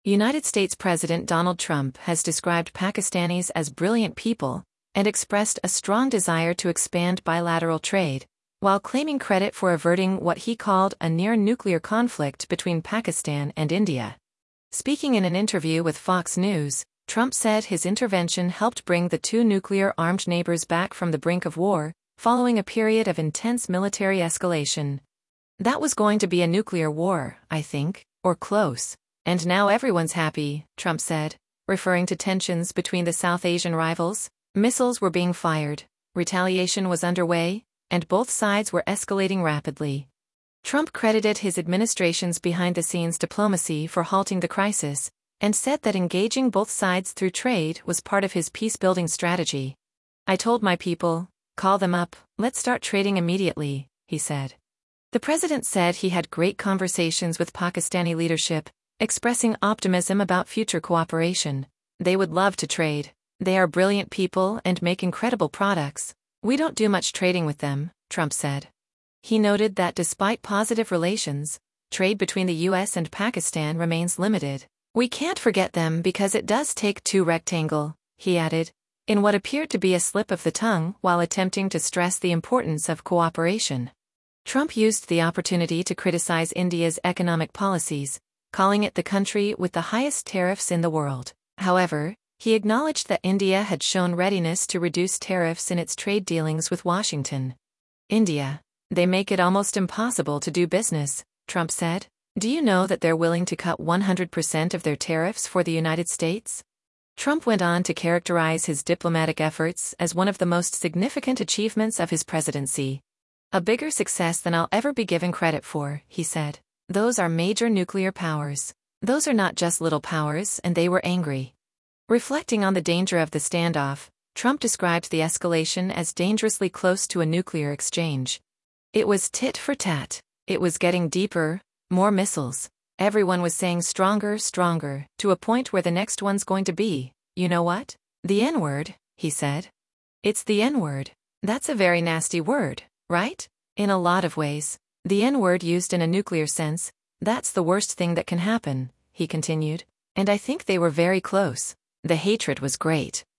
United States President Donald Trump has described Pakistanis as brilliant people and expressed a strong desire to expand bilateral trade, while claiming credit for averting what he called a near-nuclear conflict between Pakistan and India. Speaking in an interview with Fox News, Trump said his intervention helped bring the two nuclear-armed neighbors back from the brink of war, following a period of intense military escalation. "That was going to be a nuclear war, I think, or close. And now everyone's happy," Trump said, referring to tensions between the South Asian rivals. Missiles were being fired, retaliation was underway, and both sides were escalating rapidly. Trump credited his administration's behind-the-scenes diplomacy for halting the crisis, and said that engaging both sides through trade was part of his peace-building strategy. "I told my people, call them up, let's start trading immediately," he said. The president said he had great conversations with Pakistani leadership, expressing optimism about future cooperation. "They would love to trade. They are brilliant people and make incredible products. We don't do much trading with them," Trump said. He noted that despite positive relations, trade between the U.S. and Pakistan remains limited. "We can't forget them because it does take two rectangle," he added, in what appeared to be a slip of the tongue while attempting to stress the importance of cooperation. Trump used the opportunity to criticize India's economic policies, calling it the country with the highest tariffs in the world. However, he acknowledged that India had shown readiness to reduce tariffs in its trade dealings with Washington. "India, they make it almost impossible to do business," Trump said. "Do you know that they're willing to cut 100% of their tariffs for the United States?" Trump went on to characterize his diplomatic efforts as one of the most significant achievements of his presidency. "A bigger success than I'll ever be given credit for," he said. "Those are major nuclear powers. Those are not just little powers, and they were angry." Reflecting on the danger of the standoff, Trump described the escalation as dangerously close to a nuclear exchange. "It was tit for tat. It was getting deeper, more missiles. Everyone was saying stronger, stronger, to a point where the next one's going to be, you know what? The N-word," he said. "It's the N-word. That's a very nasty word, right? In a lot of ways. The N-word used in a nuclear sense, that's the worst thing that can happen," he continued. "And I think they were very close. The hatred was great."